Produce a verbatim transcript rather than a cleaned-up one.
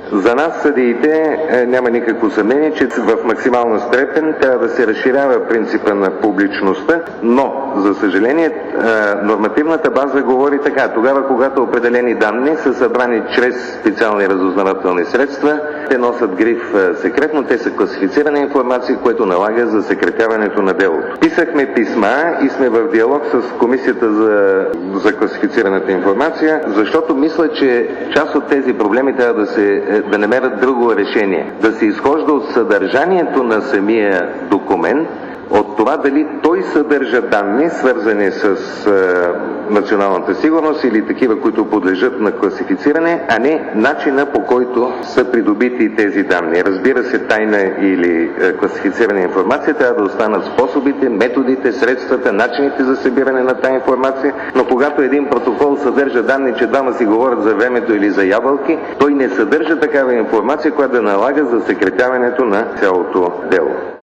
За нас, съдиите, няма никакво съмнение, че в максимална степен трябва да се разширява принципа на публичността, но, за съжаление, нормативната база говори така. Тогава, когато определени данни са събрани чрез специални разузнавателни средства, те носят гриф секретно, те са класифицирана информация, което налага засекретяването на делото. Писахме писма и сме в диалог с Комисията за, за класифицираната информация, защото мисля, че част от тези проблеми трябва да се да намерят друго решение. Да се изхожда от съдържанието на самия документ, от това дали той съдържа данни, свързани с е, националната сигурност или такива, които подлежат на класифициране, а не начина, по който са придобити тези данни. Разбира се, тайна или е, класифицирана информация трябва да останат способите, методите, средствата, начините за събиране на тази информация, но когато един протокол съдържа данни, че двама си говорят за времето или за ябълки, той не съдържа такава информация, която да налага засекретяването на цялото дело.